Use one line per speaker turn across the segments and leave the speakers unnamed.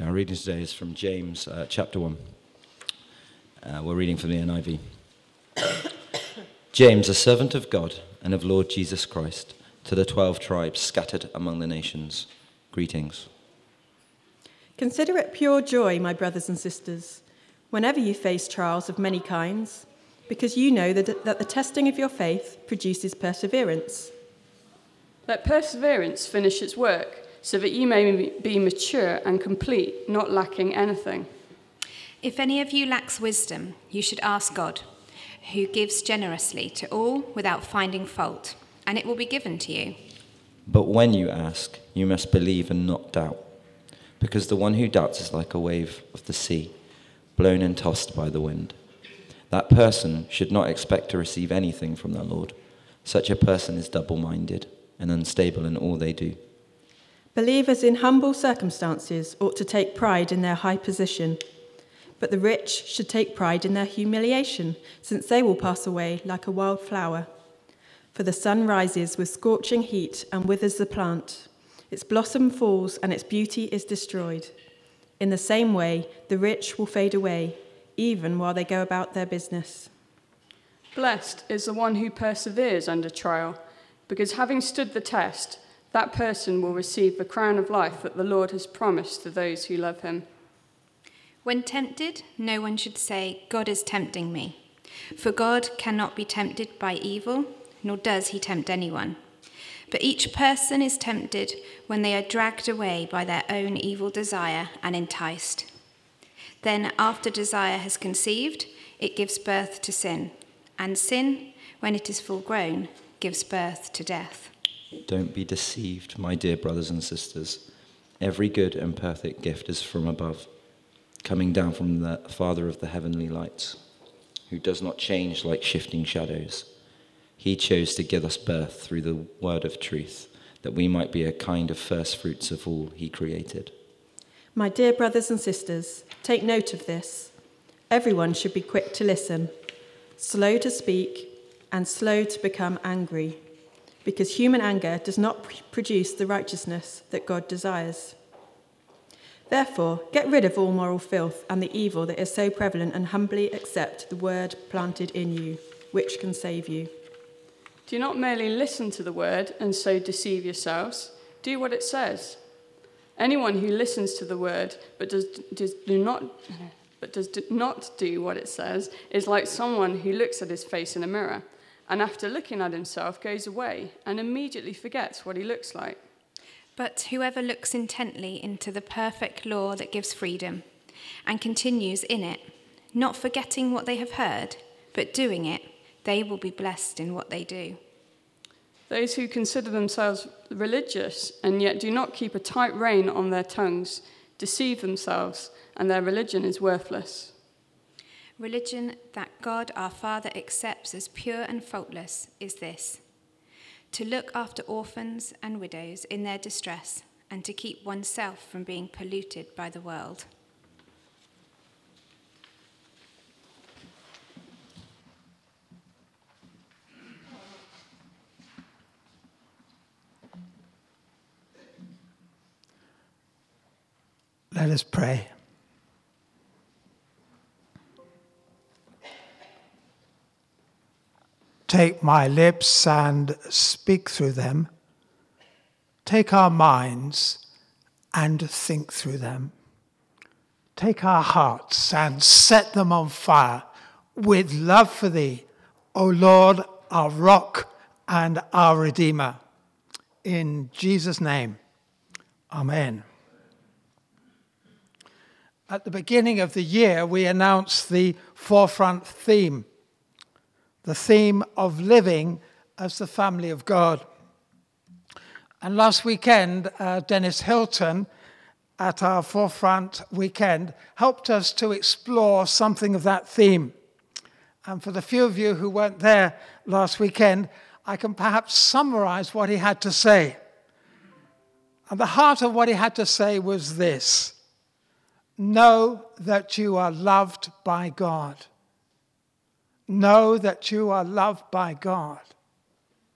Our reading today is from James chapter 1. We're reading from the NIV. James, a servant of God and of Lord Jesus Christ, to the 12 tribes scattered among the nations. Greetings.
Consider it pure joy, my brothers and sisters, whenever you face trials of many kinds, because you know that the testing of your faith produces perseverance.
Let perseverance finish its work, so that you may be mature and complete, not lacking anything.
If any of you lacks wisdom, you should ask God, who gives generously to all without finding fault, and it will be given to you.
But when you ask, you must believe and not doubt, because the one who doubts is like a wave of the sea, blown and tossed by the wind. That person should not expect to receive anything from the Lord. Such a person is double-minded and unstable in all they do.
Believers in humble circumstances ought to take pride in their high position, but the rich should take pride in their humiliation, since they will pass away like a wild flower. For the sun rises with scorching heat and withers the plant. Its blossom falls and its beauty is destroyed. In the same way, the rich will fade away, even while they go about their business.
Blessed is the one who perseveres under trial, because having stood the test, that person will receive the crown of life that the Lord has promised to those who love him.
When tempted, no one should say, God is tempting me. For God cannot be tempted by evil, nor does he tempt anyone. But each person is tempted when they are dragged away by their own evil desire and enticed. Then, after desire has conceived, it gives birth to sin. And sin, when it is full grown, gives birth to death.
Don't be deceived, my dear brothers and sisters. Every good and perfect gift is from above, coming down from the Father of the heavenly lights, who does not change like shifting shadows. He chose to give us birth through the word of truth, that we might be a kind of first fruits of all he created.
My dear brothers and sisters, take note of this. Everyone should be quick to listen, slow to speak, and slow to become angry, because human anger does not produce the righteousness that God desires. Therefore, get rid of all moral filth and the evil that is so prevalent, and humbly accept the word planted in you, which can save you.
Do not merely listen to the word and so deceive yourselves. Do what it says. Anyone who listens to the word but does not do what it says is like someone who looks at his face in a mirror, and after looking at himself goes away and immediately forgets what he looks like.
But whoever looks intently into the perfect law that gives freedom and continues in it, not forgetting what they have heard, but doing it, they will be blessed in what they do.
Those who consider themselves religious and yet do not keep a tight rein on their tongues deceive themselves, and their religion is worthless.
Religion that God our Father accepts as pure and faultless is this: to look after orphans and widows in their distress, and to keep oneself from being polluted by the world.
Let us pray. Take my lips and speak through them. Take our minds and think through them. Take our hearts and set them on fire with love for thee, O Lord, our rock and our Redeemer. In Jesus' name, amen. At the beginning of the year, we announced the Forefront theme, the theme of living as the family of God. And last weekend, Dennis Hilton at our Forefront weekend helped us to explore something of that theme. And for the few of you who weren't there last weekend, I can perhaps summarize what he had to say. And the heart of what he had to say was this: know that you are loved by God. Know that you are loved by God.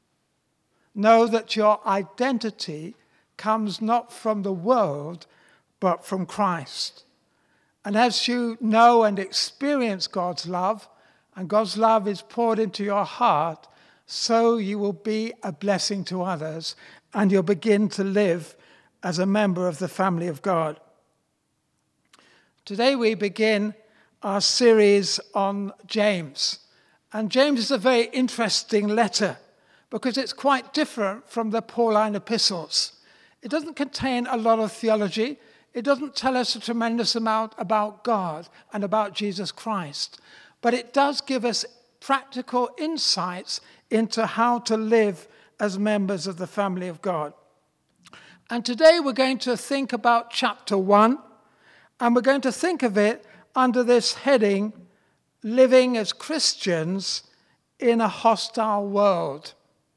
Know that your identity comes not from the world, but from Christ. And as you know and experience God's love, and God's love is poured into your heart, so you will be a blessing to others, and you'll begin to live as a member of the family of God. Today we begin our series on James. And James is a very interesting letter because it's quite different from the Pauline epistles. It doesn't contain a lot of theology. It doesn't tell us a tremendous amount about God and about Jesus Christ. But it does give us practical insights into how to live as members of the family of God. And today we're going to think about chapter 1, and we're going to think of it under this heading, Living as Christians in a Hostile World.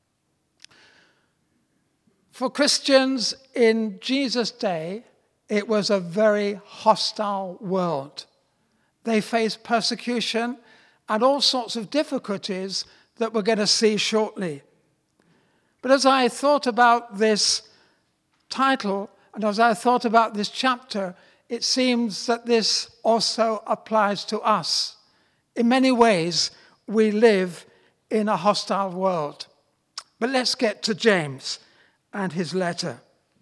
For Christians in Jesus' day, it was a very hostile world. They faced persecution and all sorts of difficulties that we're going to see shortly. But as I thought about this title, and as I thought about this chapter, it seems that this also applies to us. In many ways, we live in a hostile world. But let's get to James and his letter.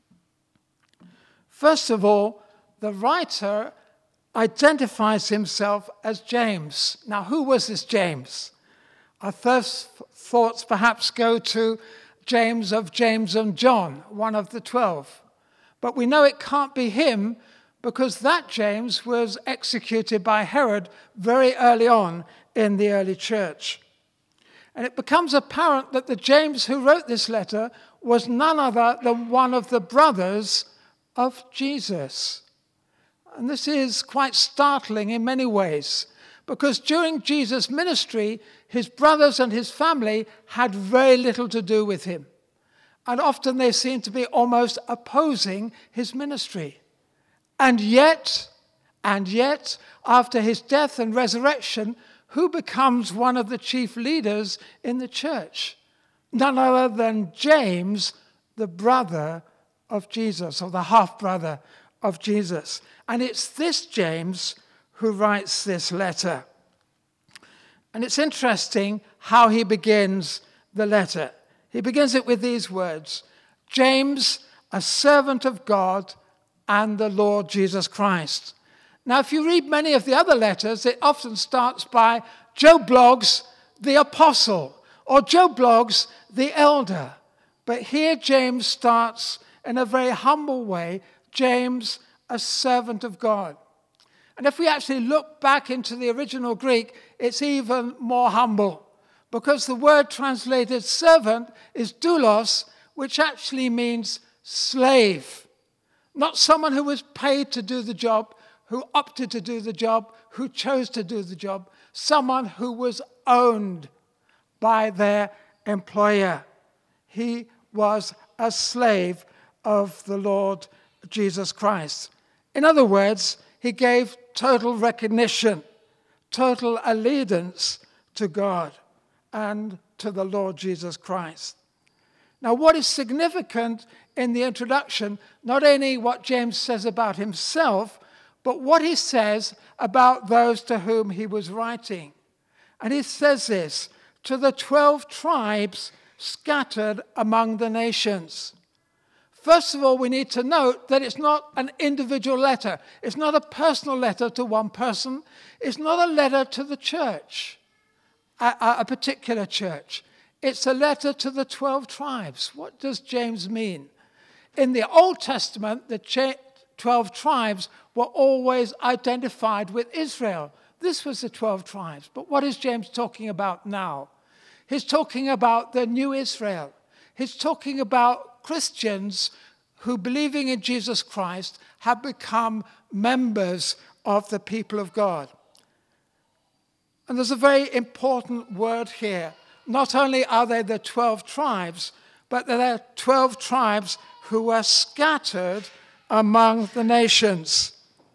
First of all, the writer identifies himself as James. Now, who was this James? Our first thoughts perhaps go to James and John, one of the 12. But we know it can't be him because that James was executed by Herod very early on in the early church. And it becomes apparent that the James who wrote this letter was none other than one of the brothers of Jesus. And this is quite startling in many ways, because during Jesus' ministry, his brothers and his family had very little to do with him. And often they seemed to be almost opposing his ministry. And yet, after his death and resurrection, who becomes one of the chief leaders in the church? None other than James, the brother of Jesus, or the half-brother of Jesus. And it's this James who writes this letter. And it's interesting how he begins the letter. He begins it with these words, James, a servant of God and the Lord Jesus Christ. Now, if you read many of the other letters, it often starts by Joe Bloggs, the apostle, or Joe Bloggs, the elder. But here James starts in a very humble way, James, a servant of God. And if we actually look back into the original Greek, it's even more humble, because the word translated servant is doulos, which actually means slave. Not someone who was paid to do the job, who opted to do the job, who chose to do the job. Someone who was owned by their employer. He was a slave of the Lord Jesus Christ. In other words, he gave total recognition, total allegiance to God and to the Lord Jesus Christ. Now, what is significant in the introduction, not only what James says about himself, but what he says about those to whom he was writing. And he says this, to the 12 tribes scattered among the nations. First of all, we need to note that it's not an individual letter. It's not a personal letter to one person. It's not a letter to the church, a particular church. It's a letter to the 12 tribes. What does James mean? In the Old Testament, the 12 tribes were always identified with Israel. This was the 12 tribes. But what is James talking about now? He's talking about the new Israel. He's talking about Christians who, believing in Jesus Christ, have become members of the people of God. And there's a very important word here. Not only are they the 12 tribes, but they're 12 tribes who were scattered among the nations.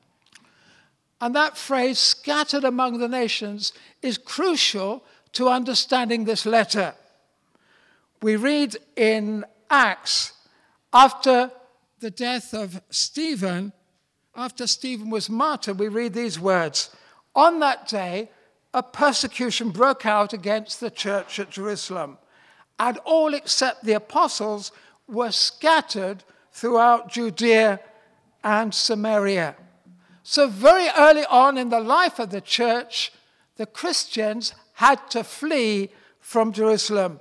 And that phrase, scattered among the nations, is crucial to understanding this letter. We read in Acts, after the death of Stephen, After Stephen was martyred, we read these words. On that day, a persecution broke out against the church at Jerusalem, and all except the apostles were scattered throughout Judea and Samaria. So very early on in the life of the church, the Christians had to flee from Jerusalem.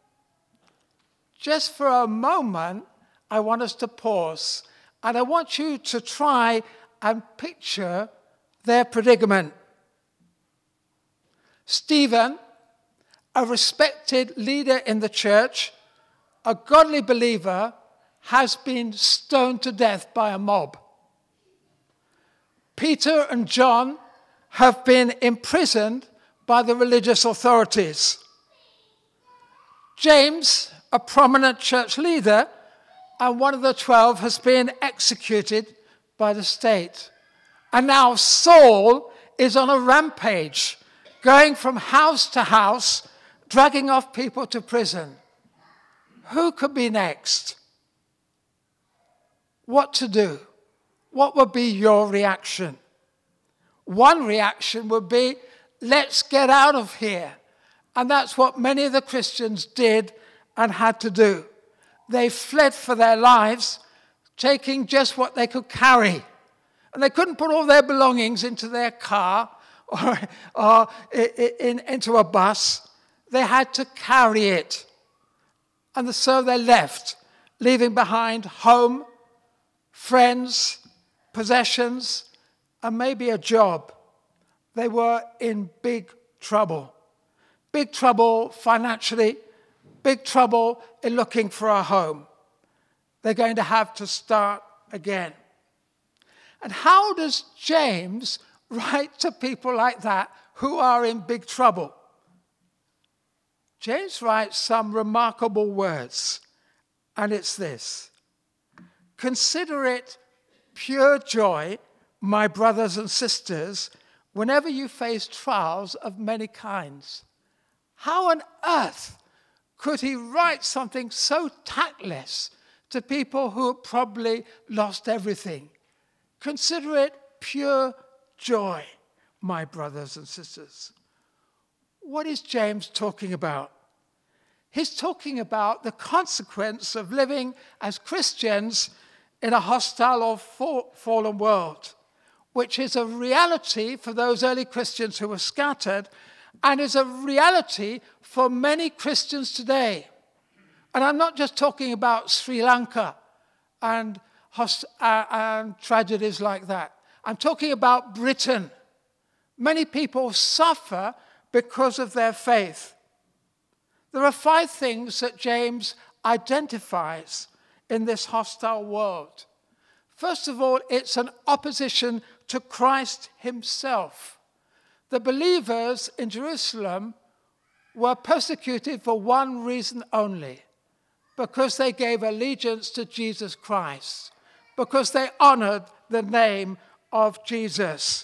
Just for a moment, I want us to pause, and I want you to try and picture their predicament. Stephen, a respected leader in the church, a godly believer, has been stoned to death by a mob. Peter and John have been imprisoned by the religious authorities. James, a prominent church leader and one of the 12, has been executed by the state. And now Saul is on a rampage, going from house to house, dragging off people to prison. Who could be next? What to do? What would be your reaction? One reaction would be, let's get out of here. And that's what many of the Christians did and had to do. They fled for their lives, taking just what they could carry. And they couldn't put all their belongings into their car or into a bus. They had to carry it. And so they left, leaving behind home, friends, possessions, and maybe a job. They were in big trouble. Big trouble financially, big trouble in looking for a home. They're going to have to start again. And how does James write to people like that who are in big trouble? James writes some remarkable words, and it's this. Consider it pure joy, my brothers and sisters, whenever you face trials of many kinds. How on earth could he write something so tactless to people who have probably lost everything? Consider it pure joy, my brothers and sisters. What is James talking about? He's talking about the consequence of living as Christians in a hostile or fallen world, which is a reality for those early Christians who were scattered and is a reality for many Christians today. And I'm not just talking about Sri Lanka and tragedies like that. I'm talking about Britain. Many people suffer because of their faith. There are 5 things that James identifies in this hostile world. First of all, it's an opposition to Christ himself. The believers in Jerusalem were persecuted for one reason only, because they gave allegiance to Jesus Christ, because they honored the name of Jesus.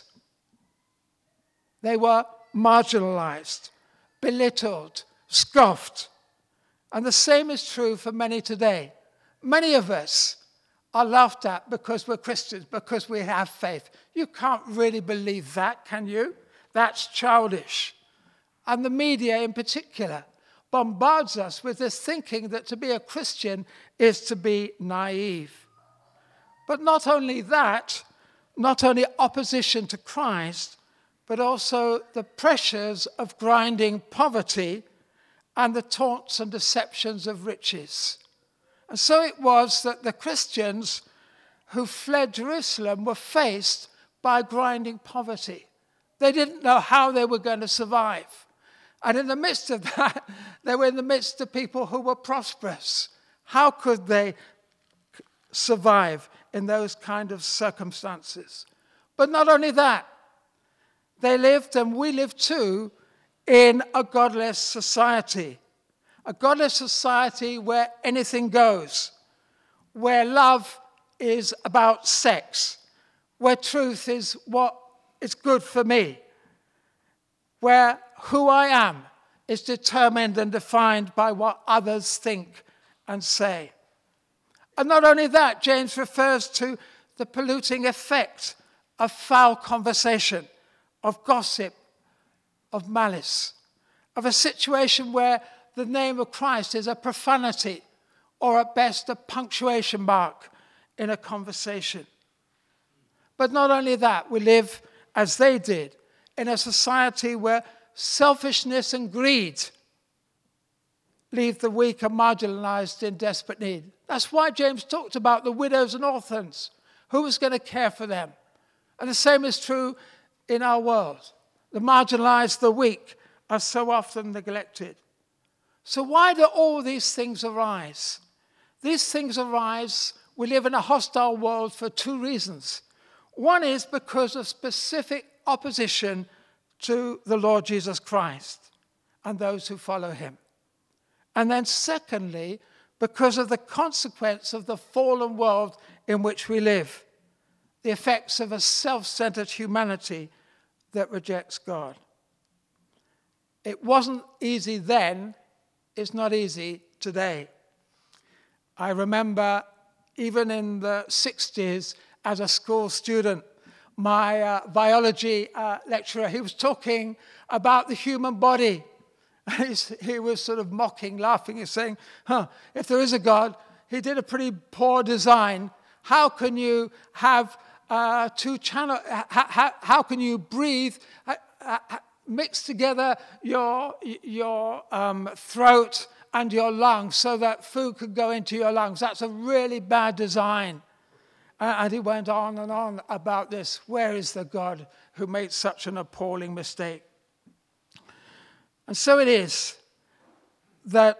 They were marginalized, belittled, scoffed. And the same is true for many today. Many of us are laughed at because we're Christians, because we have faith. You can't really believe that, can you? That's childish. And the media in particular bombards us with this thinking that to be a Christian is to be naive. But not only that, not only opposition to Christ, but also the pressures of grinding poverty and the taunts and deceptions of riches. And so it was that the Christians who fled Jerusalem were faced by grinding poverty. They didn't know how they were going to survive. And in the midst of that, they were in the midst of people who were prosperous. How could they survive in those kind of circumstances? But not only that, they lived, and we live too, in a godless society. A godless society where anything goes, where love is about sex, where truth is what is good for me, where who I am is determined and defined by what others think and say. And not only that, James refers to the polluting effect of foul conversation, of gossip, of malice, of a situation where the name of Christ is a profanity or at best a punctuation mark in a conversation. But not only that, we live, as they did, in a society where selfishness and greed leave the weak and marginalized in desperate need. That's why James talked about the widows and orphans. Who was going to care for them? And the same is true in our world. The marginalized, the weak, are so often neglected. So why do all these things arise? These things arise, we live in a hostile world for two reasons. One is because of specific opposition to the Lord Jesus Christ and those who follow him. And then secondly, because of the consequence of the fallen world in which we live, the effects of a self-centered humanity that rejects God. It wasn't easy then, it's not easy today. I remember even in the 60s as a school student, my biology lecturer, he was talking about the human body. He was sort of mocking, laughing, and saying, if there is a God, he did a pretty poor design. How can you have two channels? How can you breathe, mix together your throat and your lungs so that food could go into your lungs? That's a really bad design. And he went on and on about this. Where is the God who made such an appalling mistake? And so it is that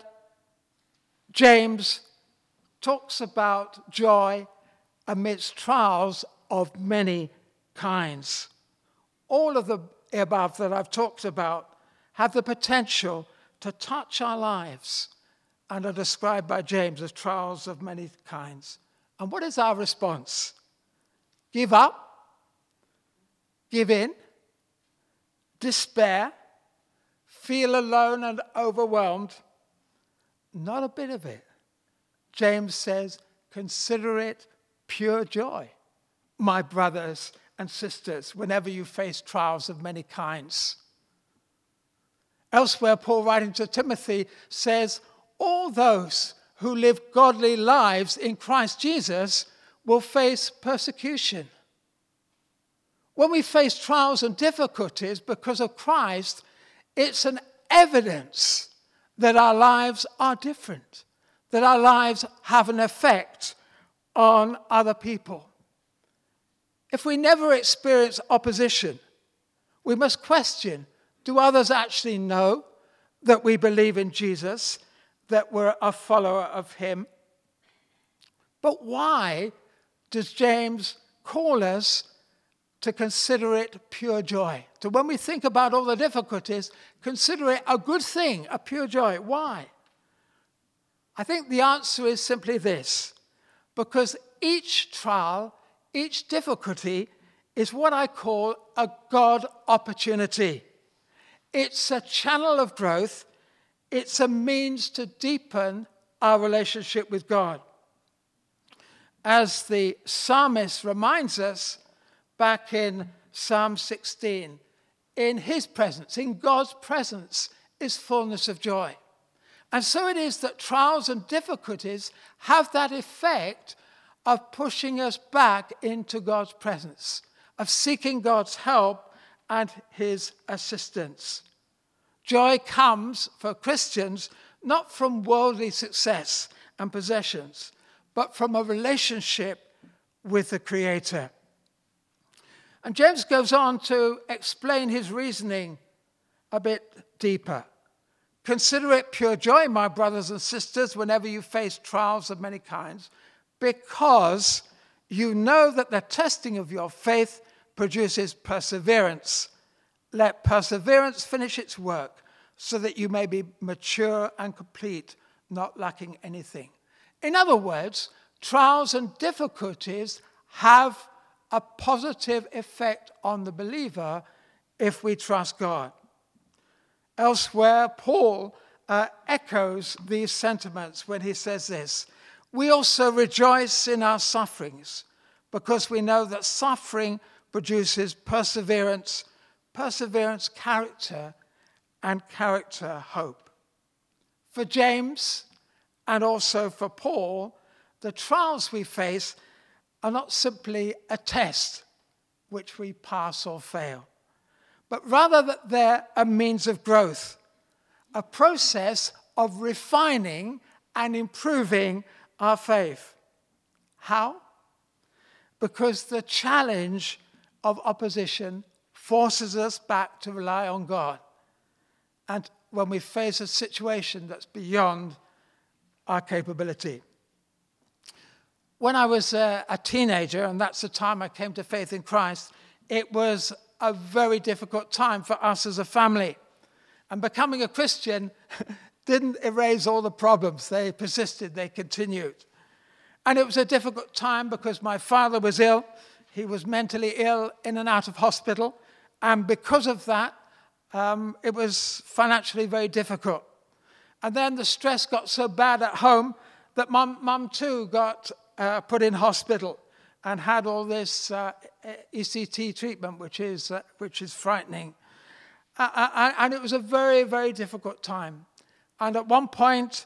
James talks about joy amidst trials of many kinds. All of the above that I've talked about have the potential to touch our lives and are described by James as trials of many kinds. And what is our response? Give up? Give in? Despair? Feel alone and overwhelmed? Not a bit of it. James says, consider it pure joy, my brothers and sisters, whenever you face trials of many kinds. Elsewhere, Paul, writing to Timothy, says, all those who live godly lives in Christ Jesus will face persecution. When we face trials and difficulties because of Christ, it's an evidence that our lives are different, that our lives have an effect on other people. If we never experience opposition, we must question, do others actually know that we believe in Jesus, that we're a follower of him? But why does James call us to consider it pure joy? So when we think about all the difficulties, consider it a good thing, a pure joy. Why? I think the answer is simply this. Because each trial, each difficulty is what I call a God opportunity. It's a channel of growth. It's a means to deepen our relationship with God. As the psalmist reminds us back in Psalm 16, in his presence, in God's presence, is fullness of joy. And so it is that trials and difficulties have that effect of pushing us back into God's presence, of seeking God's help and his assistance. Joy comes for Christians not from worldly success and possessions, but from a relationship with the Creator. And James goes on to explain his reasoning a bit deeper. Consider it pure joy, my brothers and sisters, whenever you face trials of many kinds, because you know that the testing of your faith produces perseverance. Let perseverance finish its work, so that you may be mature and complete, not lacking anything. In other words, trials and difficulties have a positive effect on the believer if we trust God. Elsewhere, Paul echoes these sentiments when he says this: we also rejoice in our sufferings, because we know that suffering produces perseverance, perseverance character, and character hope. For James and also for Paul, the trials we face are not simply a test which we pass or fail, but rather that they're a means of growth, a process of refining and improving our faith. How? Because the challenge of opposition forces us back to rely on God. And when we face a situation that's beyond our capability. When I was a teenager, and that's the time I came to faith in Christ, it was a very difficult time for us as a family. And becoming a Christian didn't erase all the problems. They persisted, they continued. And it was a difficult time because my father was ill. He was mentally ill, in and out of hospital. And because of that, it was financially very difficult. And then the stress got so bad at home that mum too got put in hospital and had all this ECT treatment, which is frightening. And it was a very, very difficult time. And at one point,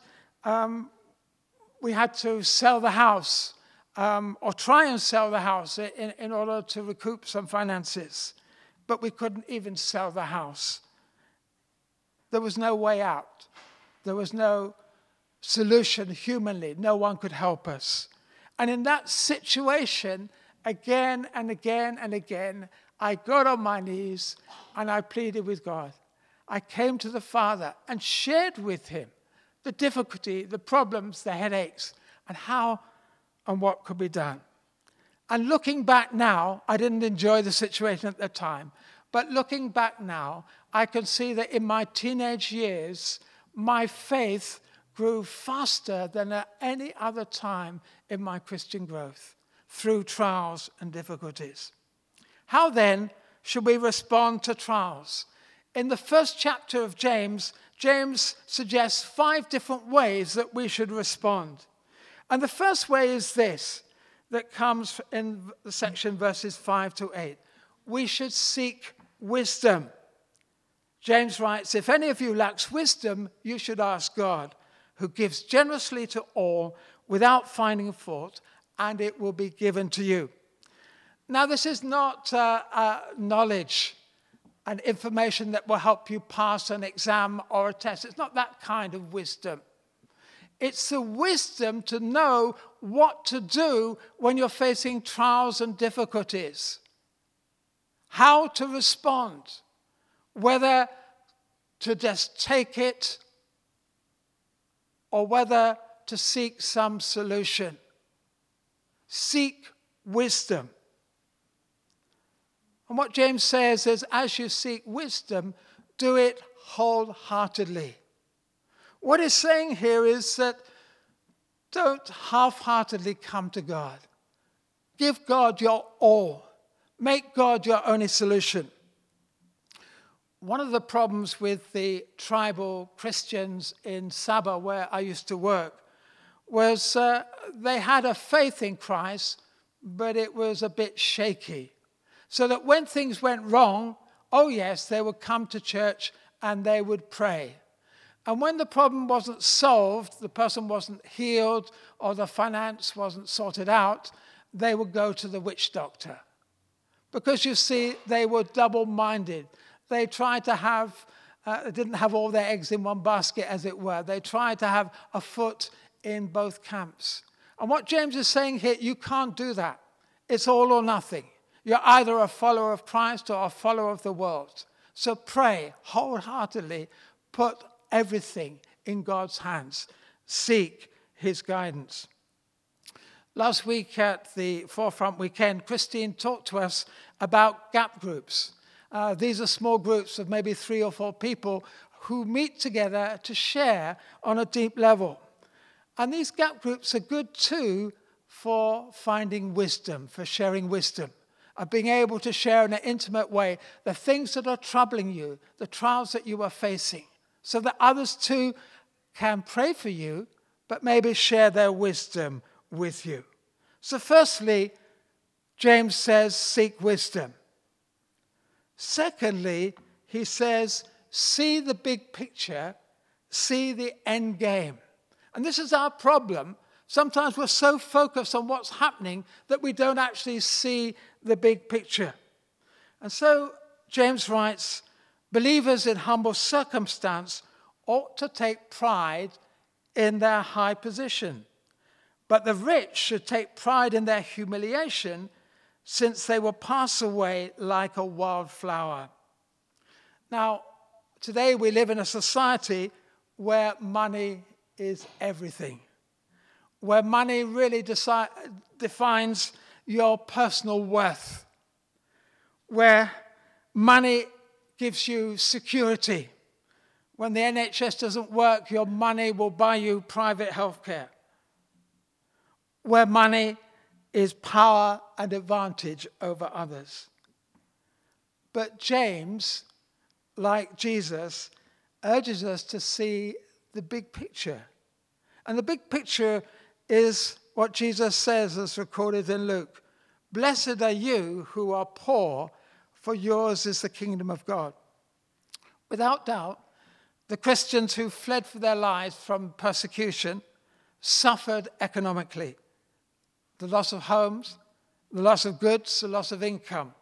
we had to sell the house, or try and sell the house in order to recoup some finances. But we couldn't even sell the house. There was no way out. There was no solution humanly. No one could help us. And in that situation, again and again and again, I got on my knees and I pleaded with God. I came to the Father and shared with him the difficulty, the problems, the headaches, and how and what could be done. And looking back now, I didn't enjoy the situation at the time, but looking back now, I can see that in my teenage years, my faith grew faster than at any other time in my Christian growth, through trials and difficulties. How then should we respond to trials? In the first chapter of James, James suggests 5 different ways that we should respond. And the first way is this, that comes in the section verses 5 to 8. We should seek wisdom. James writes, if any of you lacks wisdom, you should ask God, who gives generously to all without finding fault, and it will be given to you. Now, this is not knowledge and information that will help you pass an exam or a test. It's not that kind of wisdom. It's the wisdom to know what to do when you're facing trials and difficulties. How to respond. Whether to just take it or whether to seek some solution. Seek wisdom. And what James says is, as you seek wisdom, do it wholeheartedly. What he's saying here is that don't half-heartedly come to God. Give God your all. Make God your only solution. One of the problems with the tribal Christians in Sabah, where I used to work, was they had a faith in Christ, but it was a bit shaky. So that when things went wrong, oh yes, they would come to church and they would pray. And when the problem wasn't solved, the person wasn't healed or the finance wasn't sorted out, they would go to the witch doctor. Because you see, they were double-minded. They tried to have, didn't have all their eggs in one basket, as it were. They tried to have a foot in both camps. And what James is saying here, you can't do that. It's all or nothing. You're either a follower of Christ or a follower of the world. So pray wholeheartedly. Put everything in God's hands. Seek his guidance. Last week at the Forefront Weekend, Christine talked to us about gap groups. These are small groups of maybe 3 or 4 people who meet together to share on a deep level. And these gap groups are good too for finding wisdom, for sharing wisdom, of being able to share in an intimate way the things that are troubling you, the trials that you are facing, so that others too can pray for you, but maybe share their wisdom with you. So firstly, James says, seek wisdom. Secondly, he says, see the big picture, see the end game. And this is our problem. Sometimes we're so focused on what's happening that we don't actually see the big picture. And so James writes, believers in humble circumstance ought to take pride in their high position. But the rich should take pride in their humiliation, since they will pass away like a wildflower. Now, today we live in a society where money is everything, where money really defines your personal worth, where money gives you security. When the NHS doesn't work, your money will buy you private health care, where money is power and advantage over others. But James, like Jesus, urges us to see the big picture. And the big picture is what Jesus says as recorded in Luke. Blessed are you who are poor, for yours is the kingdom of God. Without doubt, the Christians who fled for their lives from persecution suffered economically. The loss of homes, the loss of goods, the loss of income.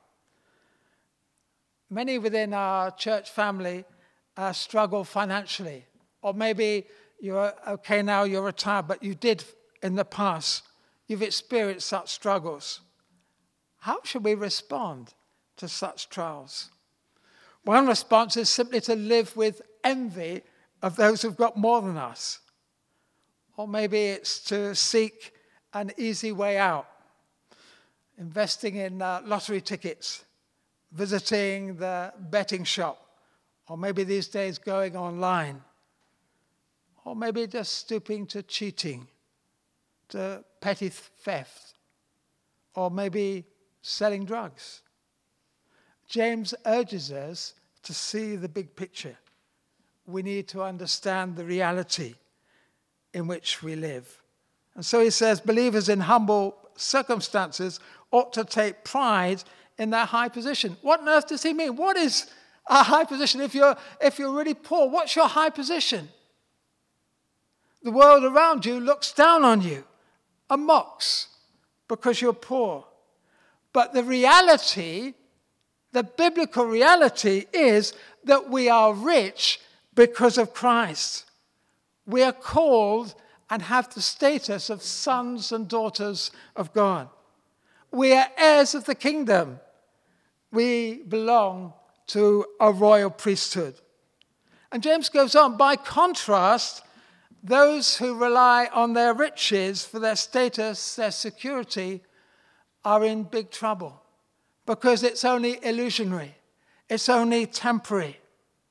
Many within our church family struggle financially. Or maybe you're okay now, you're retired, but you did in the past. You've experienced such struggles. How should we respond to such trials? One response is simply to live with envy of those who've got more than us. Or maybe it's to seek an easy way out, investing in lottery tickets, visiting the betting shop, or maybe these days going online, or maybe just stooping to cheating, to petty theft, or maybe selling drugs. James urges us to see the big picture. We need to understand the reality in which we live. And so he says, believers in humble circumstances ought to take pride in their high position. What on earth does he mean? What is a high position? If you're really poor, what's your high position? The world around you looks down on you and mocks because you're poor. But the reality, the biblical reality, is that we are rich because of Christ. We are called and have the status of sons and daughters of God. We are heirs of the kingdom. We belong to a royal priesthood. And James goes on, by contrast, those who rely on their riches for their status, their security, are in big trouble because it's only illusionary. It's only temporary.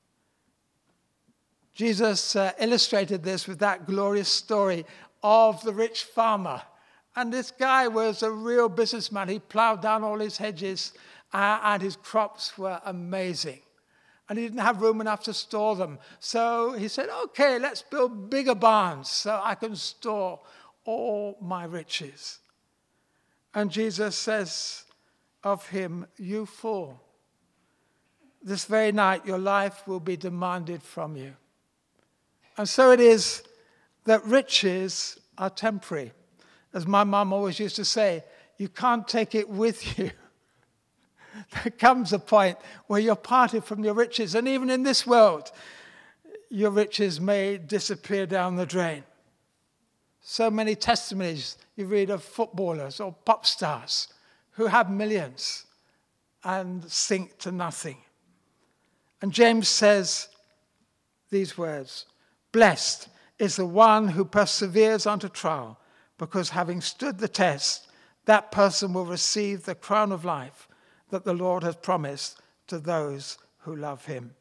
Jesus illustrated this with that glorious story of the rich farmer. And this guy was a real businessman. He plowed down all his hedges and his crops were amazing. And he didn't have room enough to store them. So he said, okay, let's build bigger barns so I can store all my riches. And Jesus says of him, you fool, this very night your life will be demanded from you. And so it is that riches are temporary. As my mum always used to say, you can't take it with you. There comes a point where you're parted from your riches. And even in this world, your riches may disappear down the drain. So many testimonies you read of footballers or pop stars who have millions and sink to nothing. And James says these words, blessed is the one who perseveres unto trial, because having stood the test, that person will receive the crown of life that the Lord has promised to those who love him.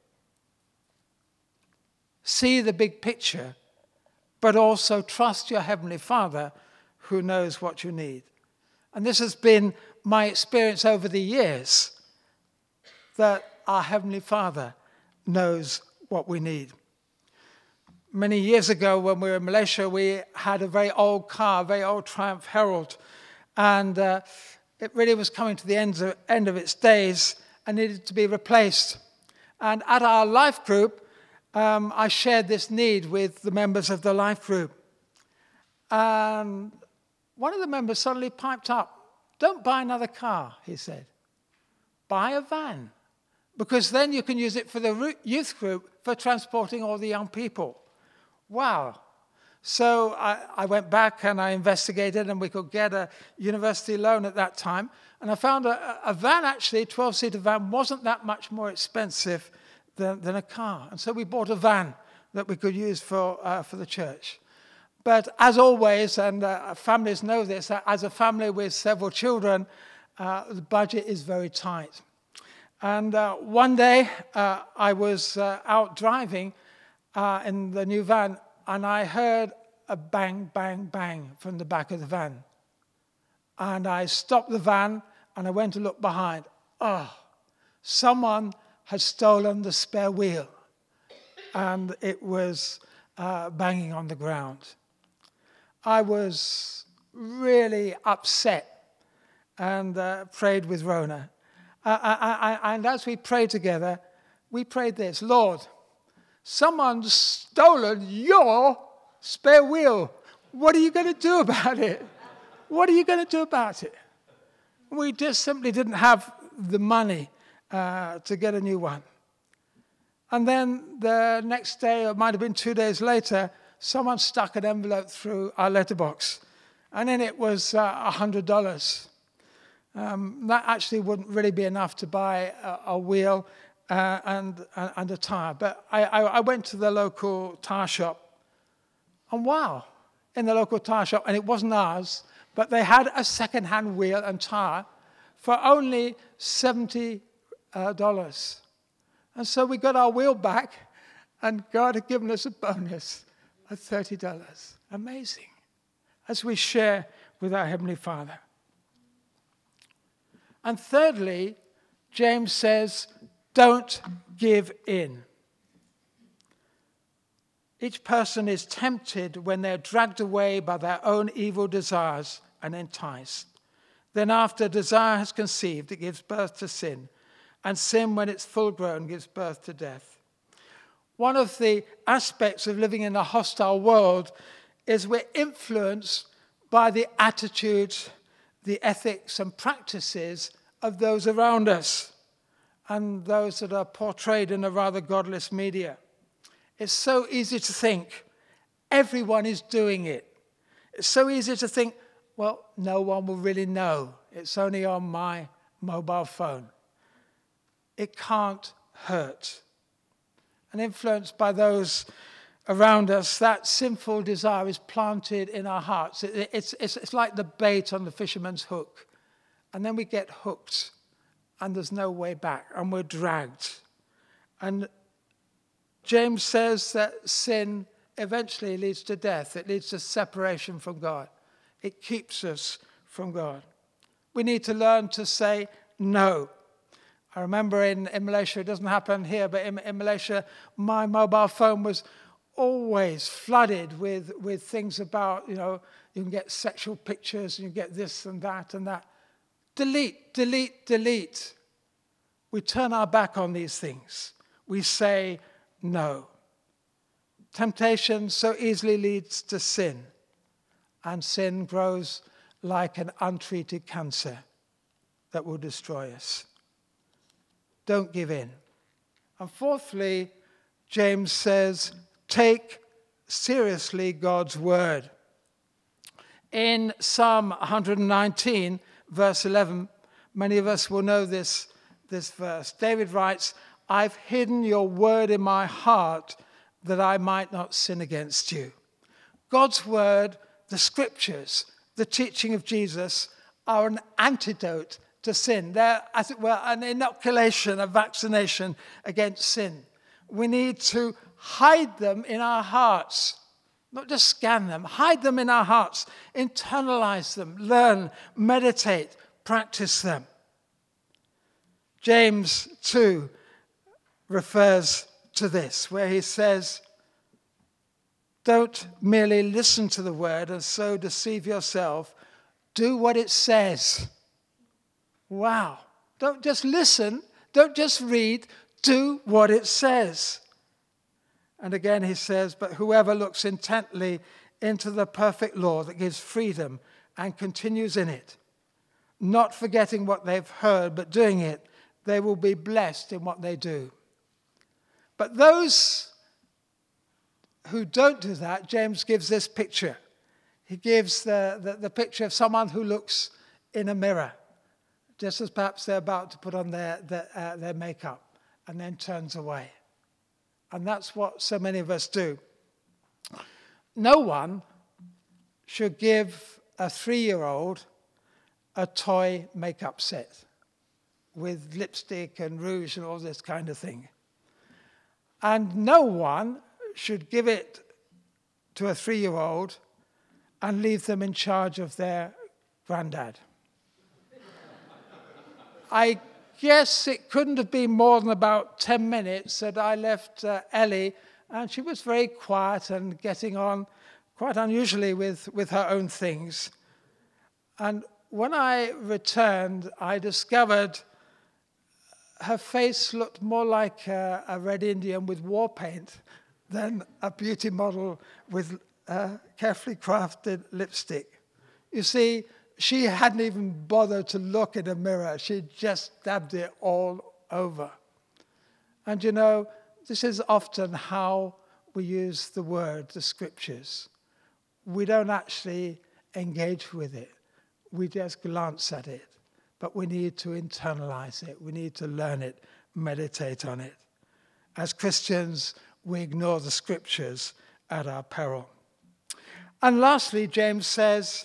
See the big picture, but also trust your Heavenly Father who knows what you need. And this has been my experience over the years, that our Heavenly Father knows what we need. Many years ago when we were in Malaysia, we had a very old car, a very old Triumph Herald. And it really was coming to the end of its days and needed to be replaced. And at our life group, I shared this need with the members of the life group. And one of the members suddenly piped up, "Don't buy another car," he said. "Buy a van, because then you can use it for the youth group for transporting all the young people." Wow. So I went back and I investigated, and we could get a university loan at that time. And I found a van, actually, a 12-seater van, wasn't that much more expensive than a car. And so we bought a van that we could use for the church. But as always, and families know this, as a family with several children, the budget is very tight. And one day I was out driving in the new van, and I heard a bang, bang, bang from the back of the van. And I stopped the van and I went to look behind. Oh, someone had stolen the spare wheel, and it was banging on the ground. I was really upset and prayed with Rona. And as we prayed together, we prayed this: "Lord, someone's stolen your spare wheel. What are you going to do about it? What are you going to do about it?" We just simply didn't have the money to get a new one. And then the next day, or it might have been 2 days later, someone stuck an envelope through our letterbox, and in it was $100. That actually wouldn't really be enough to buy a wheel and a tire. But I went to the local tire shop, and wow, in the local tire shop, and it wasn't ours, but they had a second-hand wheel and tire for only $70. And so we got our wheel back, and God had given us a bonus of $30. Amazing. As we share with our Heavenly Father. And thirdly, James says, don't give in. Each person is tempted when they're dragged away by their own evil desires and enticed. Then after desire has conceived, it gives birth to sin. And sin, when it's full grown, gives birth to death. One of the aspects of living in a hostile world is we're influenced by the attitudes, the ethics and practices of those around us and those that are portrayed in a rather godless media. It's so easy to think everyone is doing it. It's so easy to think, well, no one will really know. It's only on my mobile phone. It can't hurt. And influenced by those around us, that sinful desire is planted in our hearts. It's like the bait on the fisherman's hook. And then we get hooked, and there's no way back, and we're dragged. And James says that sin eventually leads to death. It leads to separation from God. It keeps us from God. We need to learn to say no. I remember in Malaysia, it doesn't happen here, but in Malaysia, my mobile phone was always flooded with things about, you can get sexual pictures, and you get this and that and that. Delete, delete, delete. We turn our back on these things. We say no. Temptation so easily leads to sin, and sin grows like an untreated cancer that will destroy us. Don't give in. And fourthly, James says, take seriously God's word. In Psalm 119, verse 11, many of us will know this verse. David writes, I've hidden your word in my heart that I might not sin against you. God's word, the scriptures, the teaching of Jesus are an antidote to sin. They're, as it were, an inoculation, a vaccination against sin. We need to hide them in our hearts, not just scan them, hide them in our hearts, internalize them, learn, meditate, practice them. James 2 refers to this, where he says, don't merely listen to the word and so deceive yourself. Do what it says. Wow. Don't just listen. Don't just read. Do what it says. And again he says, but whoever looks intently into the perfect law that gives freedom and continues in it, not forgetting what they've heard, but doing it, they will be blessed in what they do. But those who don't do that, James gives this picture. He gives the picture of someone who looks in a mirror, just as perhaps they're about to put on their makeup, and then turns away. And that's what so many of us do. No one should give a 3-year-old a toy makeup set with lipstick and rouge and all this kind of thing. And no one should give it to a 3-year-old and leave them in charge of their granddad. I guess it couldn't have been more than about 10 minutes that I left Ellie, and she was very quiet and getting on quite unusually with her own things. And when I returned, I discovered her face looked more like a red Indian with war paint than a beauty model with carefully crafted lipstick. You see, she hadn't even bothered to look in a mirror. She just dabbed it all over. And you know, this is often how we use the word, the scriptures. We don't actually engage with it. We just glance at it. But we need to internalize it. We need to learn it, meditate on it. As Christians, we ignore the scriptures at our peril. And lastly, James says,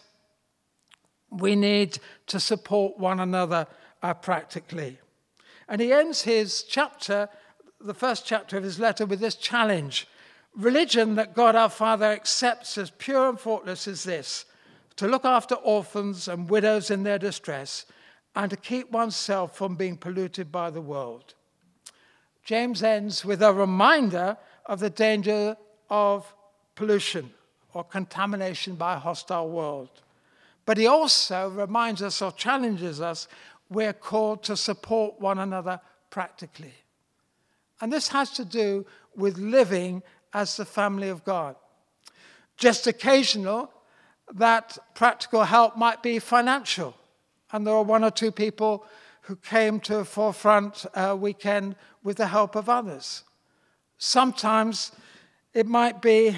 we need to support one another practically. And he ends his chapter, the first chapter of his letter, with this challenge. Religion that God our Father accepts as pure and faultless is this: to look after orphans and widows in their distress, and to keep oneself from being polluted by the world. James ends with a reminder of the danger of pollution or contamination by a hostile world. But he also reminds us or challenges us we're called to support one another practically. And this has to do with living as the family of God. Just occasional, that practical help might be financial. And there are 1 or 2 people who came to a forefront weekend with the help of others. Sometimes it might be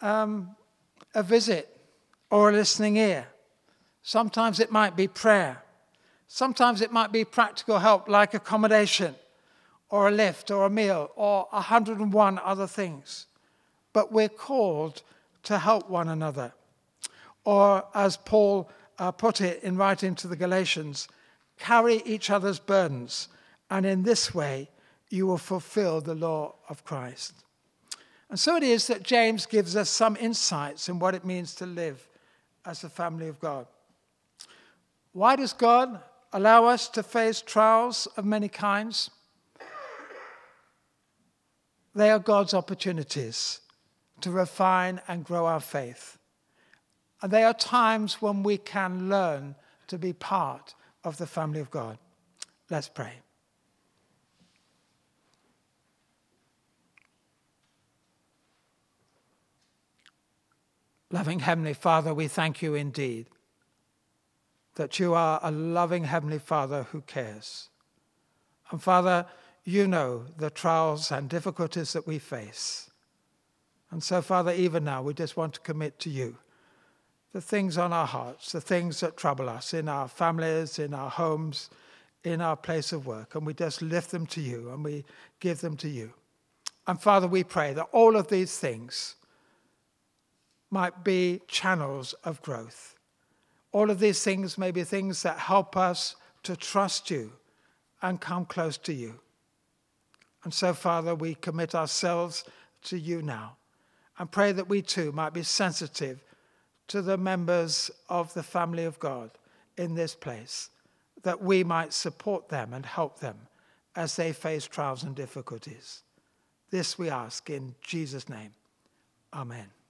a visit or a listening ear. Sometimes it might be prayer. Sometimes it might be practical help like accommodation or a lift or a meal or 101 other things. But we're called to help one another. Or as Paul put it in writing to the Galatians, carry each other's burdens, and in this way you will fulfill the law of Christ. And so it is that James gives us some insights in what it means to live as the family of God. Why does God allow us to face trials of many kinds? They are God's opportunities to refine and grow our faith. And they are times when we can learn to be part of the family of God. Let's pray. Loving Heavenly Father, we thank you indeed that you are a loving Heavenly Father who cares. And Father, you know the trials and difficulties that we face. And so, Father, even now we just want to commit to you the things on our hearts, the things that trouble us in our families, in our homes, in our place of work. And we just lift them to you and we give them to you. And Father, we pray that all of these things might be channels of growth. All of these things may be things that help us to trust you and come close to you. And so, Father, we commit ourselves to you now and pray that we too might be sensitive to the members of the family of God in this place, that we might support them and help them as they face trials and difficulties. This we ask in Jesus' name. Amen.